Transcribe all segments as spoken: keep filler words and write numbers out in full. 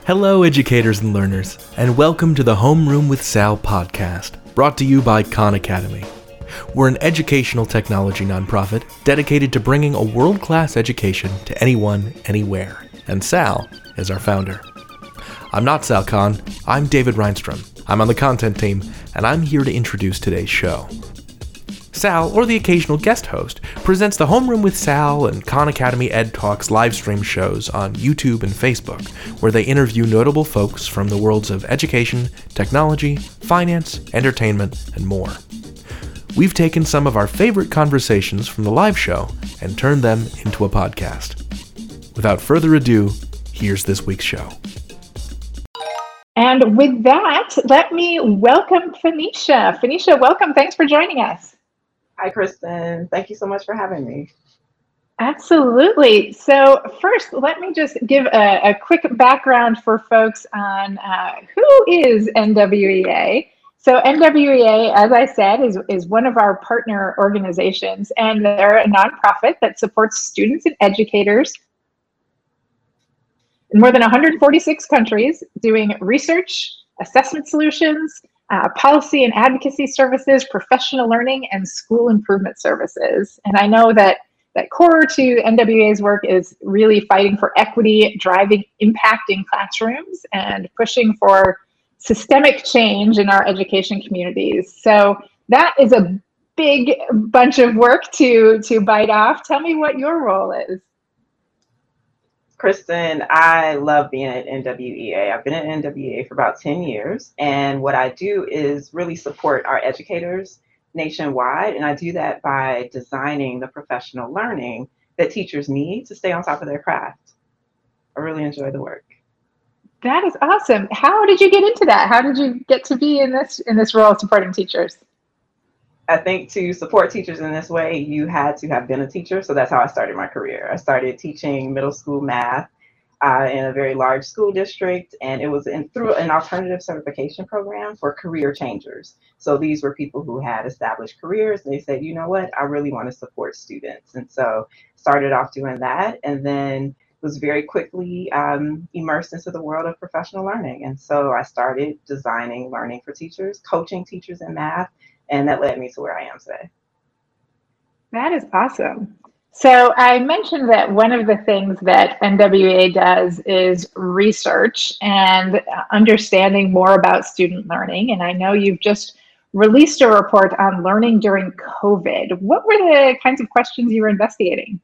Hello, educators and learners, and welcome to the Homeroom with Sal podcast, brought to you by Khan Academy. We're an educational technology nonprofit dedicated to bringing a world-class education to anyone, anywhere, and Sal is our founder. I'm not Sal Khan, I'm David Reinstrom. I'm on the content team, and I'm here to introduce today's show. Sal, or the occasional guest host, presents the Homeroom with Sal and Khan Academy Ed Talks live stream shows on YouTube and Facebook, where they interview notable folks from the worlds of education, technology, finance, entertainment, and more. We've taken some of our favorite conversations from the live show and turned them into a podcast. Without further ado, here's this week's show. And with that, let me welcome Phoenicia. Phoenicia, welcome. Thanks for joining us. Hi, Kristen. Thank you so much for having me. Absolutely. So first, let me just give a, a quick background for folks on uh, who is N W E A. So N W E A, as I said, is, is one of our partner organizations, and they're a nonprofit that supports students and educators in more than one hundred forty-six countries doing research, assessment solutions, Uh, policy and advocacy services, professional learning, and school improvement services. And I know that that core to N W E A's work is really fighting for equity, driving impact in classrooms, and pushing for systemic change in our education communities. So that is a big bunch of work to, to bite off. Tell me what your role is. Kristen, I love being at N W E A. I've been at N W E A for about ten years, and what I do is really support our educators nationwide, and I do that by designing the professional learning that teachers need to stay on top of their craft. I really enjoy the work. That is awesome. How did you get into that? How did you get to be in this in this role supporting teachers? I think to support teachers in this way, you had to have been a teacher. So that's how I started my career. I started teaching middle school math uh, in a very large school district, and it was in, through an alternative certification program for career changers. So these were people who had established careers, and they said, you know what, I really want to support students. And so started off doing that, and then was very quickly um, immersed into the world of professional learning. And so I started designing learning for teachers, coaching teachers in math, and that led me to where I am today. That is awesome. So I mentioned that one of the things that N W E A does is research and understanding more about student learning. And I know you've just released a report on learning during COVID. What were the kinds of questions you were investigating?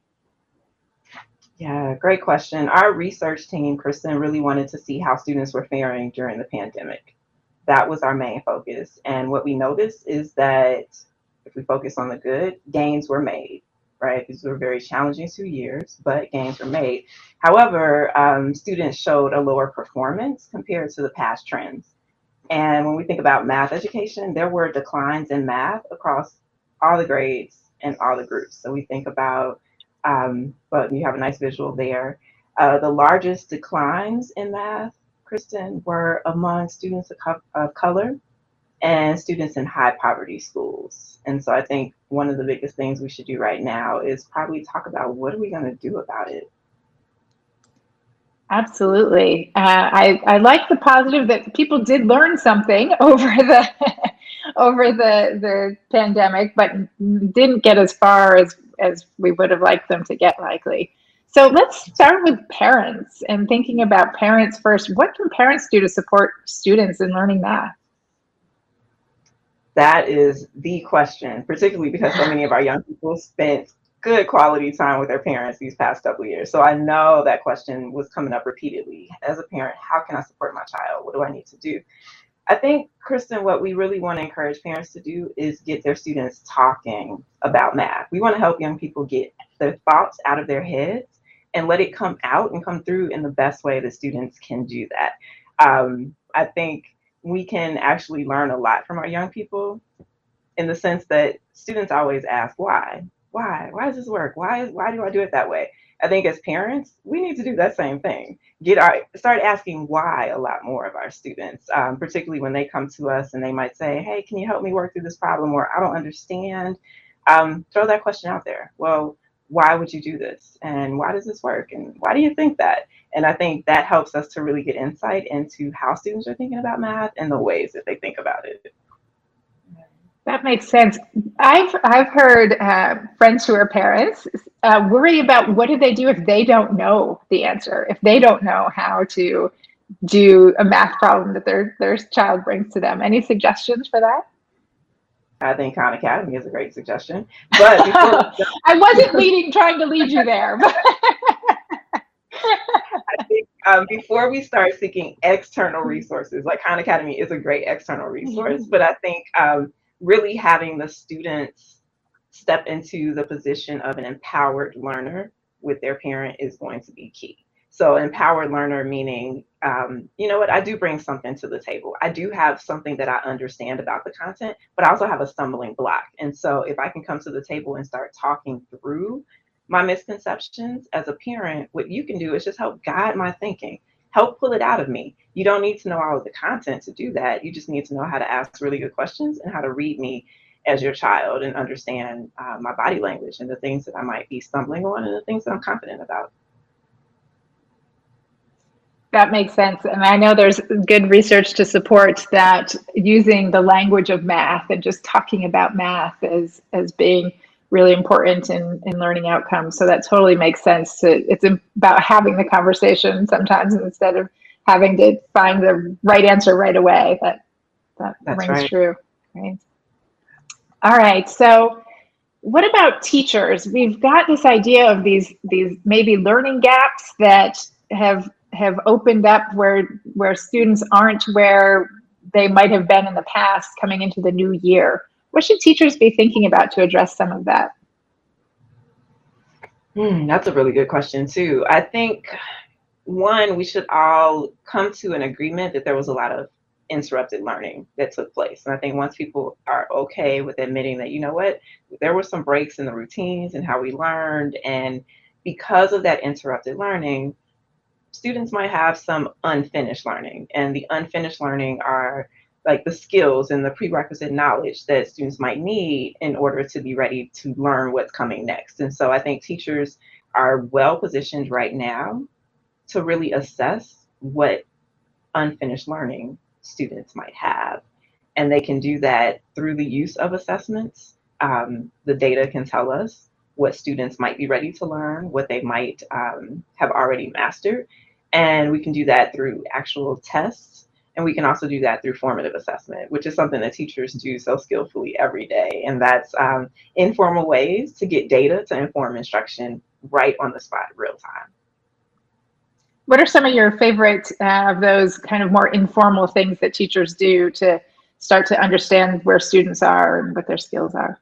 Yeah, great question. Our research team, Kristen, really wanted to see how students were faring during the pandemic. That was our main focus. And what we noticed is that if we focus on the good, gains were made, right? These were very challenging two years, but gains were made. However, um, students showed a lower performance compared to the past trends. And when we think about math education, there were declines in math across all the grades and all the groups. So we think about, um, but you have a nice visual there. Uh, the largest declines in math, Kristen, were among students of, co- of color and students in high poverty schools. And so I think one of the biggest things we should do right now is probably talk about what are we going to do about it? Absolutely. Uh, I, I like the positive that people did learn something over the over the the pandemic, but didn't get as far as, as we would have liked them to get, likely. So let's start with parents and thinking about parents first. What can parents do to support students in learning math? That is the question, particularly because so many of our young people spent good quality time with their parents these past couple of years. So I know that question was coming up repeatedly. As a parent, how can I support my child? What do I need to do? I think, Kristen, what we really want to encourage parents to do is get their students talking about math. We want to help young people get their thoughts out of their heads and let it come out and come through in the best way that students can do that. Um, I think we can actually learn a lot from our young people in the sense that students always ask, why? Why? Why does this work? Why is, why do I do it that way? I think as parents, we need to do that same thing. Get our start asking why a lot more of our students, um, particularly when they come to us and they might say, hey, can you help me work through this problem? Or I don't understand. Um, throw that question out there. Well, why would you do this? And why does this work? And why do you think that? And I think that helps us to really get insight into how students are thinking about math and the ways that they think about it. That makes sense. I've I've heard uh, friends who are parents uh, worry about what do they do if they don't know the answer, if they don't know how to do a math problem that their their child brings to them. Any suggestions for that? I think Khan Academy is a great suggestion. But before I wasn't leading, trying to lead you there. But I think um, before we start seeking external resources, like Khan Academy is a great external resource, but I think um, really having the students step into the position of an empowered learner with their parent is going to be key. So empowered learner meaning, um, you know what, I do bring something to the table. I do have something that I understand about the content, but I also have a stumbling block. And so if I can come to the table and start talking through my misconceptions as a parent, what you can do is just help guide my thinking, help pull it out of me. You don't need to know all of the content to do that. You just need to know how to ask really good questions and how to read me as your child and understand uh, my body language and the things that I might be stumbling on and the things that I'm confident about. That makes sense. And I know there's good research to support that using the language of math and just talking about math as, as being really important in, in learning outcomes. So that totally makes sense. To, it's about having the conversation sometimes instead of having to find the right answer right away. That, that That's rings right. true. Right. All right. So what about teachers? We've got this idea of these, these maybe learning gaps that have have opened up where where students aren't where they might have been in the past coming into the new year. What should teachers be thinking about to address some of that? Hmm, that's a really good question too. I think one, we should all come to an agreement that there was a lot of interrupted learning that took place. And I think once people are okay with admitting that, you know what, there were some breaks in the routines and how we learned, and because of that interrupted learning, students might have some unfinished learning, and the unfinished learning are like the skills and the prerequisite knowledge that students might need in order to be ready to learn what's coming next. And so I think teachers are well positioned right now to really assess what unfinished learning students might have. And they can do that through the use of assessments. Um, the data can tell us what students might be ready to learn, what they might um, have already mastered. And we can do that through actual tests. And we can also do that through formative assessment, which is something that teachers do so skillfully every day. And that's um, informal ways to get data to inform instruction right on the spot, real time. What are some of your favorite uh, of those kind of more informal things that teachers do to start to understand where students are and what their skills are?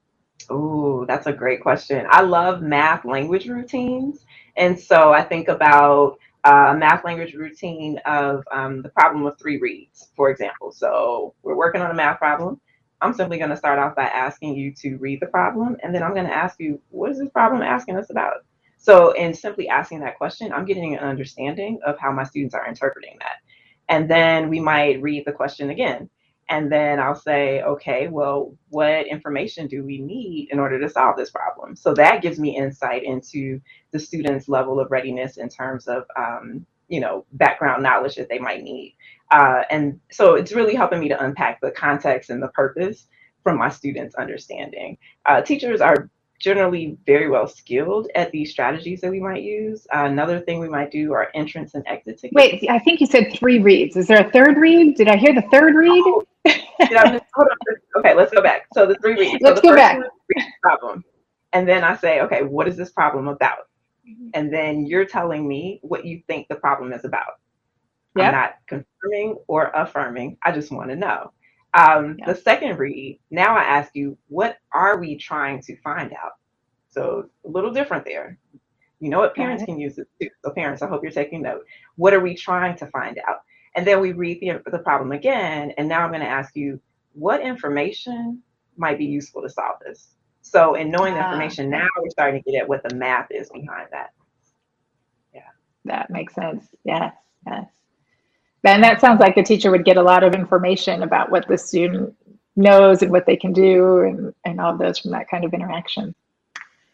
Oh, that's a great question. I love math language routines. And so I think about a math language routine of um, the problem of three reads, for example. So we're working on a math problem. I'm simply going to start off by asking you to read the problem, and then I'm going to ask you, what is this problem asking us about? So in simply asking that question, I'm getting an understanding of how my students are interpreting that. And then we might read the question again. And then I'll say, okay, well, what information do we need in order to solve this problem? So that gives me insight into the student's level of readiness in terms of, um, you know, background knowledge that they might need. Uh, and so it's really helping me to unpack the context and the purpose from my students' understanding. Uh, teachers are generally very well skilled at these strategies that we might use. Uh, another thing we might do are entrance and exit tickets. Wait, I think you said three reads. Is there a third read? Did I hear the third read? Oh, did I miss, hold on. Okay, let's go back. So the three reads. Let's so the go first back. One is read the problem. And then I say, okay, what is this problem about? And then you're telling me what you think the problem is about. Yep. I'm not confirming or affirming. I just want to know. Um, yep. The second read, now I ask you, what are we trying to find out? So a little different there. You know what, parents can use it too. So parents, I hope you're taking note. What are we trying to find out? And then we read the, the problem again. And now I'm going to ask you, what information might be useful to solve this? So in knowing the information, now we're starting to get at what the math is behind that. Yeah. That makes sense. Yes, yes. Then that sounds like the teacher would get a lot of information about what the student knows and what they can do and, and all of those from that kind of interaction.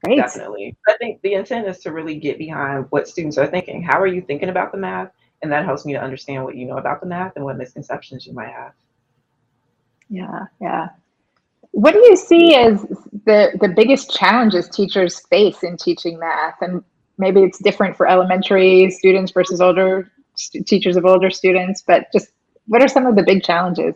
Great. Definitely. I think the intent is to really get behind what students are thinking. How are you thinking about the math? And that helps me to understand what you know about the math and what misconceptions you might have. Yeah, yeah. What do you see as the the biggest challenges teachers face in teaching math? And maybe it's different for elementary students versus older st- teachers of older students, but just what are some of the big challenges?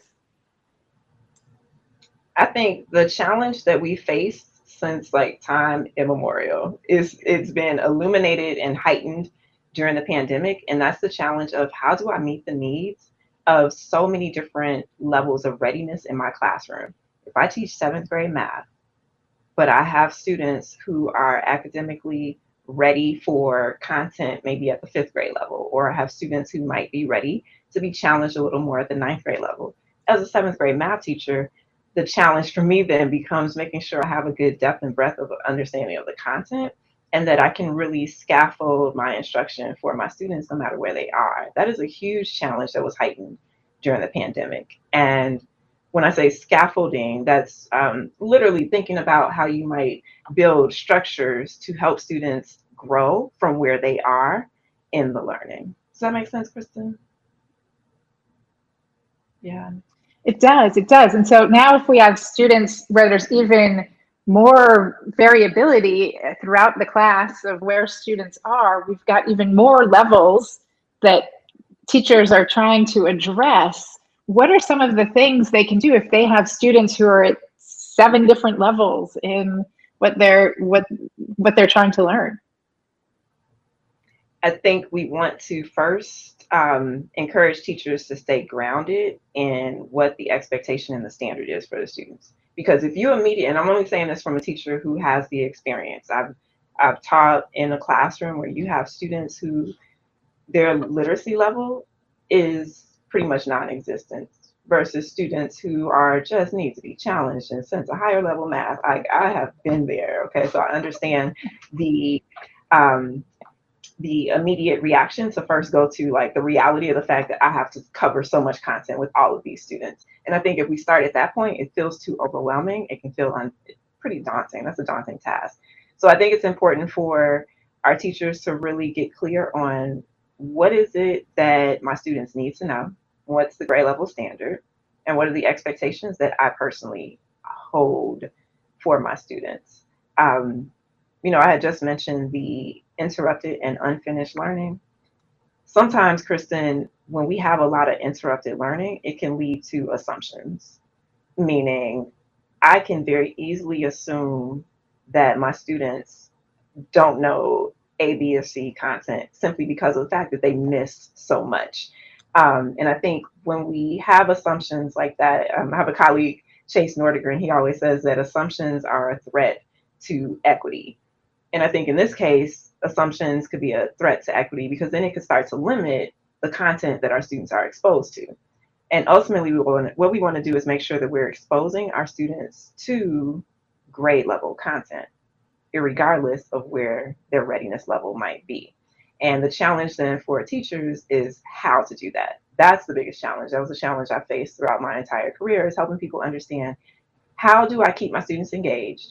I think the challenge that we face since like time immemorial is it's been illuminated and heightened during the pandemic. And that's the challenge of how do I meet the needs of so many different levels of readiness in my classroom? If I teach seventh grade math, but I have students who are academically ready for content maybe at the fifth grade level, or I have students who might be ready to be challenged a little more at the ninth grade level. As a seventh grade math teacher, the challenge for me then becomes making sure I have a good depth and breadth of understanding of the content and that I can really scaffold my instruction for my students no matter where they are. That is a huge challenge that was heightened during the pandemic. And when I say scaffolding, that's um, literally thinking about how you might build structures to help students grow from where they are in the learning. Does that make sense, Kristen? Yeah. It does, it does. And so now if we have students where there's even more variability throughout the class of where students are, we've got even more levels that teachers are trying to address. What are some of the things they can do if they have students who are at seven different levels in what they're what what they're trying to learn? I think we want to first um, encourage teachers to stay grounded in what the expectation and the standard is for the students. Because if you immediately, and I'm only saying this from a teacher who has the experience, I've I've taught in a classroom where you have students who their literacy level is pretty much non-existent versus students who are just need to be challenged and sent to higher level math. I, I have been there. Okay, so I understand the um, the immediate reaction to first go to like the reality of the fact that I have to cover so much content with all of these students. And I think if we start at that point, it feels too overwhelming. It can feel un- pretty daunting. That's a daunting task. So I think it's important for our teachers to really get clear on what is it that my students need to know, what's the grade level standard, and what are the expectations that I personally hold for my students. Um, you know, I had just mentioned the interrupted and unfinished learning. Sometimes, Kristen, when we have a lot of interrupted learning, it can lead to assumptions, meaning I can very easily assume that my students don't know A, B, or C content simply because of the fact that they miss so much. Um, and I think when we have assumptions like that, um, I have a colleague, Chase Nordegren, he always says that assumptions are a threat to equity. And I think in this case, assumptions could be a threat to equity because then it could start to limit the content that our students are exposed to. And ultimately, we want, what we want to do is make sure that we're exposing our students to grade level content, regardless of where their readiness level might be. And the challenge then for teachers is how to do that. That's the biggest challenge. That was a challenge I faced throughout my entire career, is helping people understand how do I keep my students engaged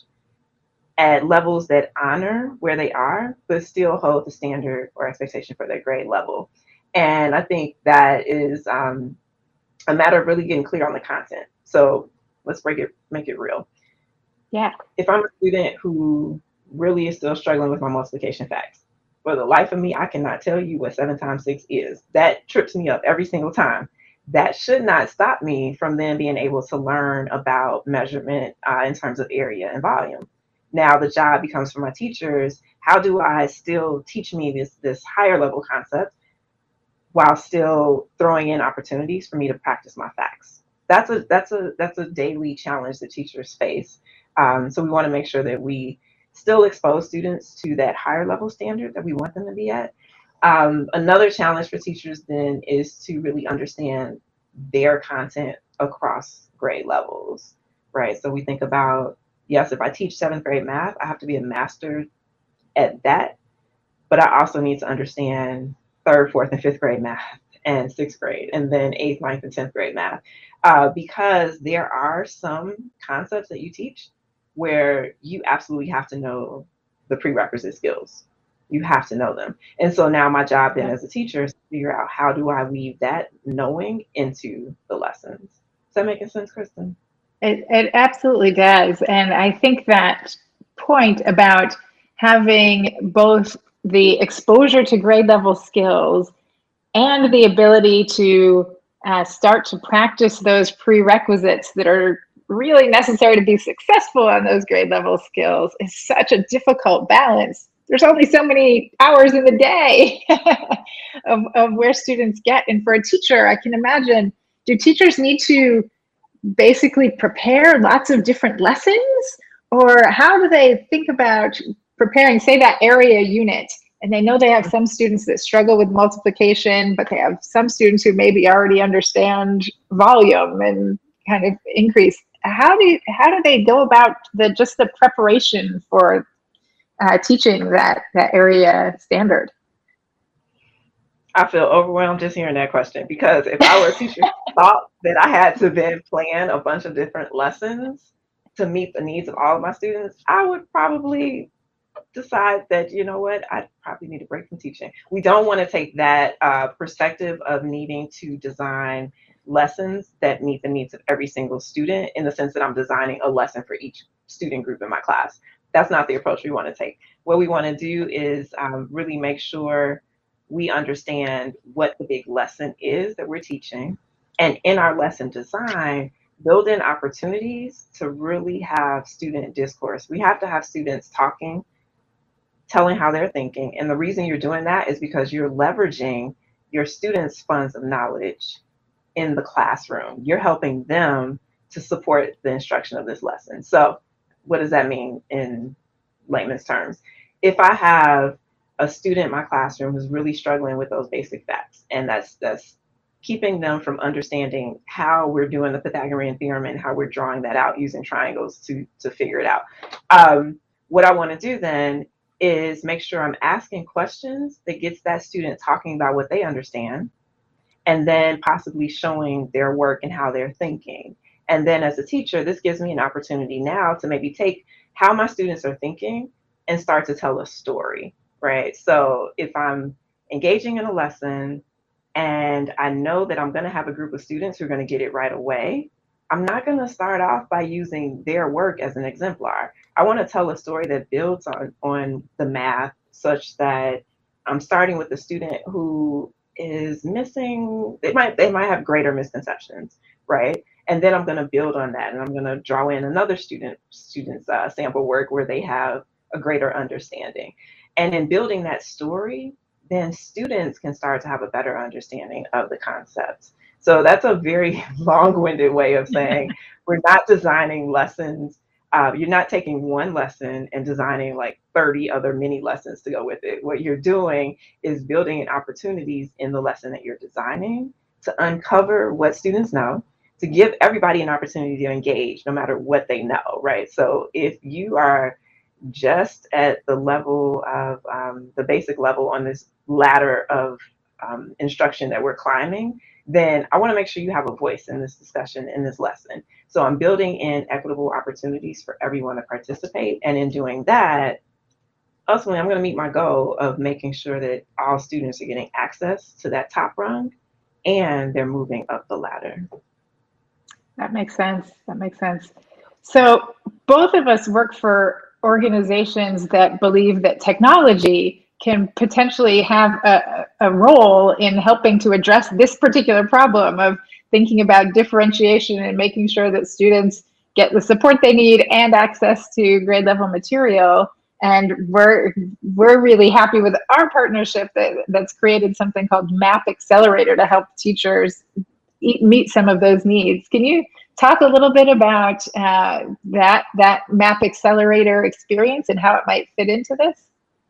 at levels that honor where they are, but still hold the standard or expectation for their grade level. And I think that is um, a matter of really getting clear on the content. So let's break it, make it real. Yeah. If I'm a student who really is still struggling with my multiplication facts, for the life of me, I cannot tell you what seven times six is. That trips me up every single time. That should not stop me from then being able to learn about measurement uh, in terms of area and volume. Now the job becomes for my teachers, how do I still teach me this this higher level concept while still throwing in opportunities for me to practice my facts? That's a that's a that's a daily challenge that teachers face. Um, so we want to make sure that we still expose students to that higher level standard that we want them to be at. Um, another challenge for teachers then is to really understand their content across grade levels, right? So we think about, yes, if I teach seventh grade math, I have to be a master at that, but I also need to understand third, fourth, and fifth grade math, and sixth grade, and then eighth, ninth, and tenth grade math, uh, because there are some concepts that you teach where you absolutely have to know the prerequisite skills. You have to know them. And so now my job then Yeah. as a teacher is to figure out how do I weave that knowing into the lessons. Is that making sense, Kristen? It, it absolutely does. And I think that point about having both the exposure to grade level skills and the ability to uh, start to practice those prerequisites that are really necessary to be successful on those grade level skills is such a difficult balance. There's only so many hours in the day of, of where students get. And for a teacher, I can imagine, do teachers need to basically prepare lots of different lessons? Or how do they think about preparing, say, that area unit? And they know they have some students that struggle with multiplication, but they have some students who maybe already understand volume and kind of increase. How do you, how do they go about the just the preparation for uh, teaching that that area standard? I feel overwhelmed just hearing that question, because if I were a teacher who thought that I had to then plan a bunch of different lessons to meet the needs of all of my students, I would probably decide that, you know what, I probably need a break from teaching. We don't want to take that uh, perspective of needing to design lessons that meet the needs of every single student in the sense that I'm designing a lesson for each student group in my class. That's not the approach we want to take. What we want to do is um, really make sure we understand what the big lesson is that we're teaching. And in our lesson design, build in opportunities to really have student discourse. We have to have students talking, telling how they're thinking. And the reason you're doing that is because you're leveraging your students' funds of knowledge in the classroom. You're helping them to support the instruction of this lesson. So what does that mean in layman's terms? If I have a student in my classroom who's really struggling with those basic facts, and that's that's keeping them from understanding how we're doing the Pythagorean theorem and how we're drawing that out using triangles to to figure it out. Um, what I want to do then is make sure I'm asking questions that gets that student talking about what they understand, and then possibly showing their work and how they're thinking. And then as a teacher, this gives me an opportunity now to maybe take how my students are thinking and start to tell a story, right? So if I'm engaging in a lesson and I know that I'm going to have a group of students who are going to get it right away, I'm not going to start off by using their work as an exemplar. I want to tell a story that builds on, on the math such that I'm starting with a student who is missing, they might they might have greater misconceptions, right? And then I'm going to build on that, and I'm going to draw in another student student's uh, sample work where they have a greater understanding. And in building that story, then students can start to have a better understanding of the concepts. So that's a very long-winded way of saying we're not designing lessons. Uh, you're not taking one lesson and designing like thirty other mini lessons to go with it. What you're doing is building in opportunities in the lesson that you're designing to uncover what students know, to give everybody an opportunity to engage no matter what they know, right? So if you are just at the level of um, the basic level on this ladder of um, instruction that we're climbing, then I want to make sure you have a voice in this discussion, in this lesson. So I'm building in equitable opportunities for everyone to participate. And in doing that, ultimately, I'm going to meet my goal of making sure that all students are getting access to that top rung and they're moving up the ladder. That makes sense. That makes sense. So both of us work for organizations that believe that technology can potentially have a, a role in helping to address this particular problem of thinking about differentiation and making sure that students get the support they need and access to grade level material. And we're we're really happy with our partnership that, that's created something called MAP Accelerator to help teachers meet some of those needs. Can you talk a little bit about uh, that that MAP Accelerator experience and how it might fit into this?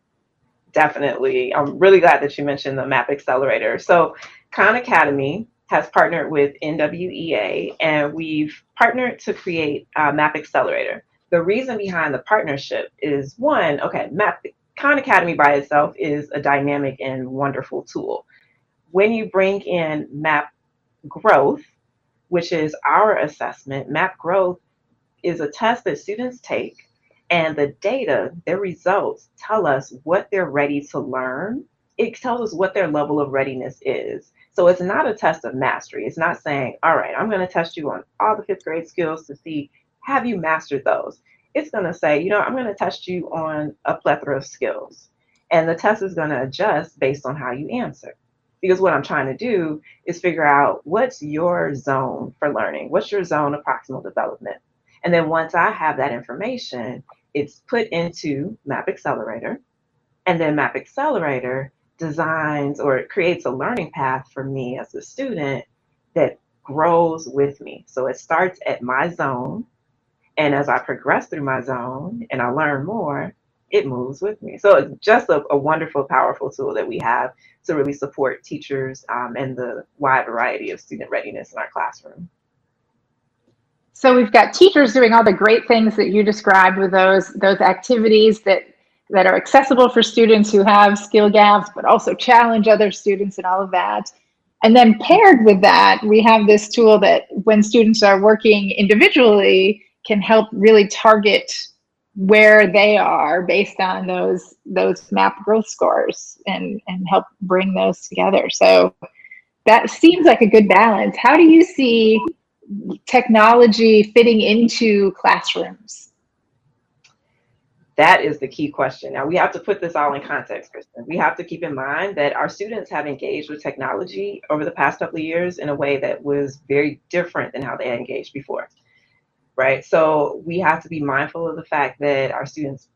Definitely. I'm really glad that you mentioned the MAP Accelerator. So Khan Academy has partnered with N W E A, and we've partnered to create uh, MAP Accelerator. The reason behind the partnership is one, okay, MAP, Khan Academy by itself is a dynamic and wonderful tool. When you bring in MAP Growth, which is our assessment, MAP Growth is a test that students take And the data, their results tell us what they're ready to learn. It tells us what their level of readiness is. So it's not a test of mastery. It's not saying, all right, I'm going to test you on all the fifth grade skills to see, have you mastered those? It's going to say, you know, I'm going to test you on a plethora of skills. And the test is going to adjust based on how you answer. Because what I'm trying to do is figure out what's your zone for learning, what's your zone of proximal development. And then once I have that information, it's put into Map Accelerator, and then Map Accelerator designs or it creates a learning path for me as a student that grows with me. So it starts at my zone, and as I progress through my zone and I learn more, it moves with me. So it's just a, a wonderful, powerful tool that we have to really support teachers um, and the wide variety of student readiness in our classroom. So we've got teachers doing all the great things that you described with those those activities that that are accessible for students who have skill gaps, but also challenge other students and all of that. And then paired with that, we have this tool that when students are working individually can help really target where they are based on those those map growth scores and, and help bring those together. So that seems like a good balance. How do you see technology fitting into classrooms? That is the key question. Now, we have to put this all in context, Kristen. We have to keep in mind that our students have engaged with technology over the past couple of years in a way that was very different than how they had engaged before, right? So we have to be mindful of the fact that our students,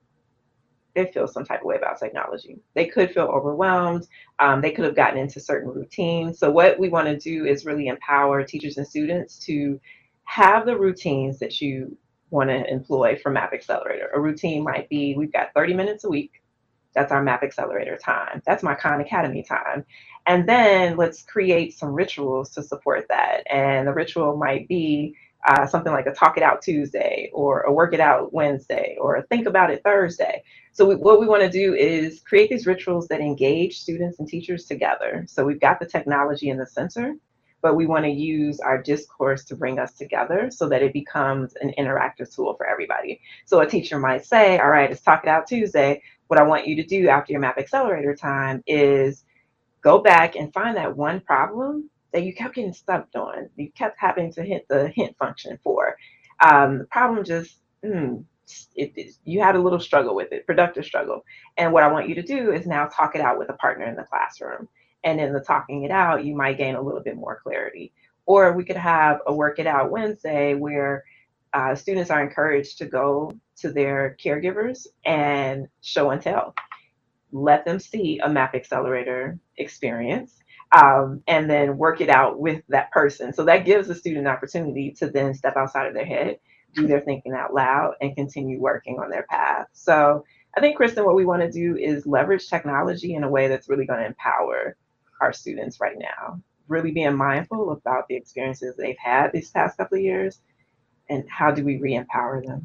they feel some type of way about technology. They could feel overwhelmed. Um, they could have gotten into certain routines. So what we want to do is really empower teachers and students to have the routines that you want to employ for Map Accelerator. A routine might be, we've got thirty minutes a week. That's our Map Accelerator time. That's my Khan Academy time. And then let's create some rituals to support that. And the ritual might be uh, something like a Talk It Out Tuesday, or a Work It Out Wednesday, or a Think About It Thursday. So we, what we want to do is create these rituals that engage students and teachers together. So we've got the technology in the center, but we want to use our discourse to bring us together so that it becomes an interactive tool for everybody. So a teacher might say, all right, it's Talk It Out Tuesday. What I want you to do after your Map Accelerator time is go back and find that one problem that you kept getting stumped on. You kept having to hit the hint function for. Um, the problem just, mm, it, it, you had a little struggle with it, productive struggle. And what I want you to do is now talk it out with a partner in the classroom. And in the talking it out, you might gain a little bit more clarity. Or we could have a Work It Out Wednesday where uh, students are encouraged to go to their caregivers and show and tell. Let them see a Map Accelerator experience um, and then work it out with that person. So that gives the student an opportunity to then step outside of their head, do their thinking out loud, and continue working on their path. So I think, Kristen, what we want to do is leverage technology in a way that's really going to empower our students right now, really being mindful about the experiences they've had these past couple of years and how do we re-empower them.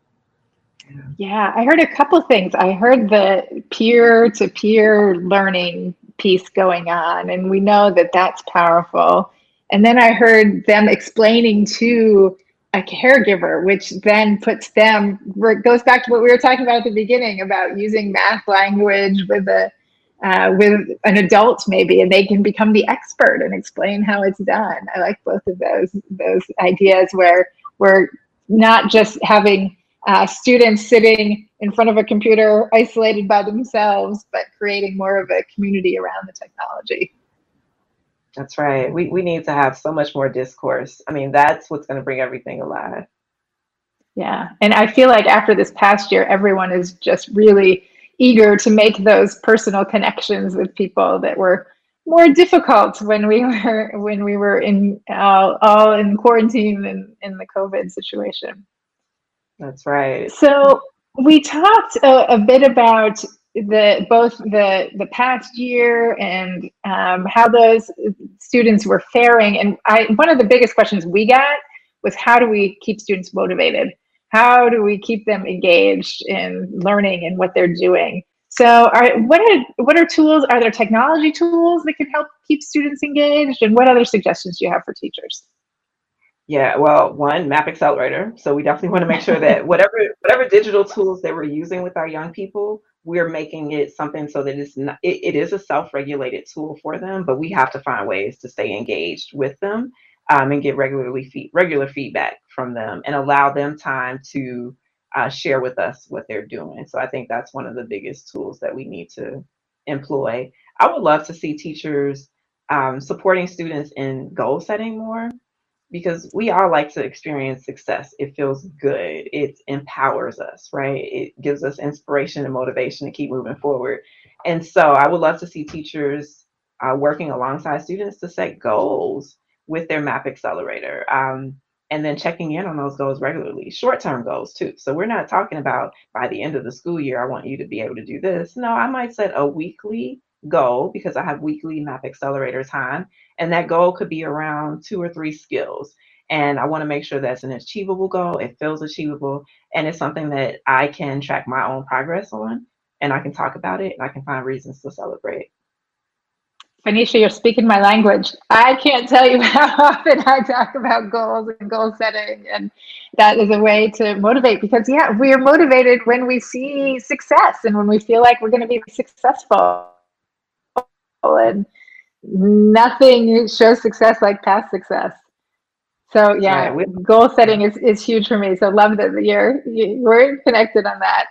Yeah. yeah, I heard a couple things. I heard the peer-to-peer learning piece going on, and we know that that's powerful. And then I heard them explaining to a caregiver, which then puts them, it goes back to what we were talking about at the beginning about using math language with a Uh, with an adult maybe, and they can become the expert and explain how it's done. I like both of those those ideas where we're not just having uh, students sitting in front of a computer isolated by themselves, but creating more of a community around the technology. That's right. We, we need to have so much more discourse. I mean, that's what's going to bring everything alive. Yeah, and I feel like after this past year, everyone is just really eager to make those personal connections with people that were more difficult when we were when we were in uh, all in quarantine and in the COVID situation. That's right. So we talked a, a bit about the both the the past year and um, how those students were faring. And I one of the biggest questions we got was, how do we keep students motivated? How do we keep them engaged in learning and what they're doing? So are, what are what are tools? Are there technology tools that can help keep students engaged? And what other suggestions do you have for teachers? Yeah, well, one, Map Accelerator. So we definitely want to make sure that whatever whatever digital tools that we're using with our young people, we're making it something so that it's not, it, it is a self-regulated tool for them, but we have to find ways to stay engaged with them, um, and get regularly feed, regular feedback from them and allow them time to uh, share with us what they're doing. So I think that's one of the biggest tools that we need to employ. I would love to see teachers um, supporting students in goal setting more, because we all like to experience success. It feels good. It empowers us, right? It gives us inspiration and motivation to keep moving forward. And so I would love to see teachers uh, working alongside students to set goals with their MAP Accelerator, um, and then checking in on those goals regularly, short-term goals too. So we're not talking about by the end of the school year, I want you to be able to do this. No, I might set a weekly goal because I have weekly MAP Accelerator time. And that goal could be around two or three skills. And I want to make sure that's an achievable goal. It feels achievable. And it's something that I can track my own progress on. And I can talk about it and I can find reasons to celebrate. Phoenicia, you're speaking my language. I can't tell you how often I talk about goals and goal setting. And that is a way to motivate, because, yeah, we are motivated when we see success and when we feel like we're going to be successful. And nothing shows success like past success. So yeah, right. Goal setting is, is huge for me. So love that you're we're connected on that.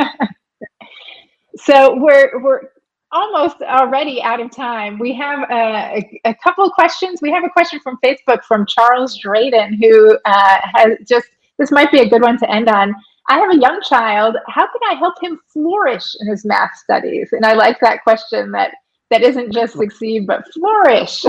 So we're we're almost already out of time. We have a, a, a couple of questions. We have a question from Facebook from Charles Drayden, who uh, has just, this might be a good one to end on. I have a young child. How can I help him flourish in his math studies? And I like that question, that that isn't just succeed, but flourish.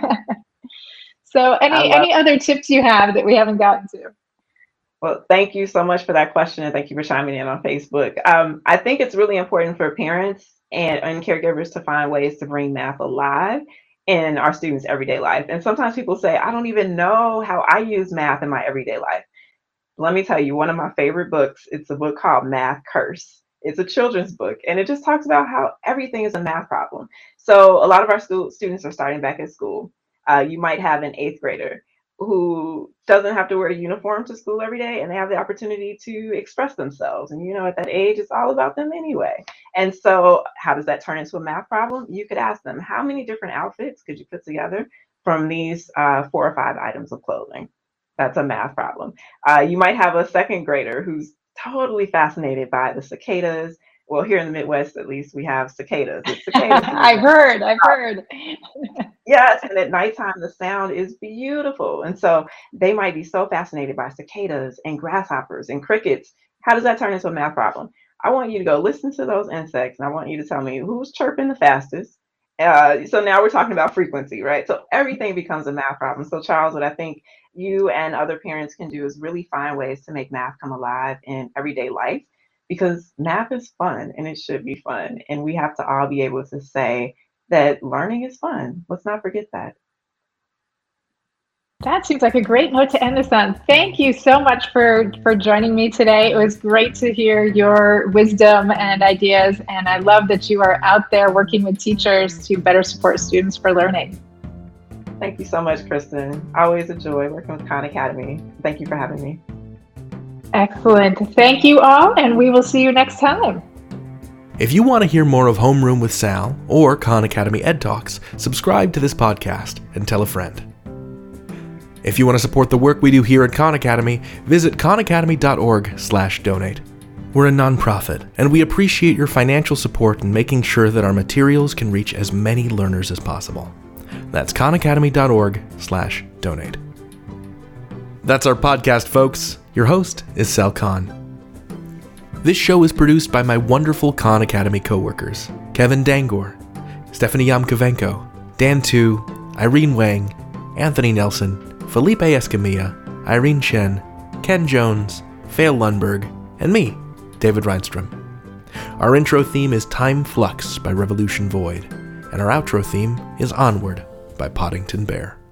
So any any other tips you have that we haven't gotten to? Well, thank you so much for that question, and thank you for chiming in on Facebook. Um, I think it's really important for parents and, and caregivers to find ways to bring math alive in our students' everyday life. And sometimes people say, I don't even know how I use math in my everyday life. Let me tell you, one of my favorite books, it's a book called Math Curse. It's a children's book, and it just talks about how everything is a math problem. So a lot of our school students are starting back at school. Uh, you might have an eighth grader who doesn't have to wear a uniform to school every day, and they have the opportunity to express themselves. And you know, at that age, it's all about them anyway. And so how does that turn into a math problem? You could ask them, how many different outfits could you put together from these uh, four or five items of clothing? That's a math problem. Uh, you might have a second grader who's totally fascinated by the cicadas. Well, here in the Midwest, at least, we have cicadas. It's cicadas. I've heard, I've heard. Yes, and at nighttime, the sound is beautiful. And so they might be so fascinated by cicadas and grasshoppers and crickets. How does that turn into a math problem? I want you to go listen to those insects, and I want you to tell me who's chirping the fastest. Uh, so now we're talking about frequency, right? So everything becomes a math problem. So Charles, what I think you and other parents can do is really find ways to make math come alive in everyday life, because math is fun and it should be fun. And we have to all be able to say that learning is fun. Let's not forget that. That seems like a great note to end this on. Thank you so much for, for joining me today. It was great to hear your wisdom and ideas. And I love that you are out there working with teachers to better support students for learning. Thank you so much, Kristen. I always enjoy working with Khan Academy. Thank you for having me. Excellent. Thank you all, and we will see you next time. If you want to hear more of Homeroom with Sal or Khan Academy Ed Talks, subscribe to this podcast and tell a friend. If you want to support the work we do here at Khan Academy, visit khan academy dot org slash donate. We're a nonprofit, and we appreciate your financial support in making sure that our materials can reach as many learners as possible. That's khan academy dot org slash donate. That's our podcast, folks. Your host is Sal Khan. This show is produced by my wonderful Khan Academy coworkers, Kevin Dangor, Stephanie Yamkovenko, Dan Tu, Irene Wang, Anthony Nelson, Felipe Escamilla, Irene Chen, Ken Jones, Faye Lundberg, and me, David Reinstrom. Our intro theme is Time Flux by Revolution Void, and our outro theme is Onward by Poddington Bear.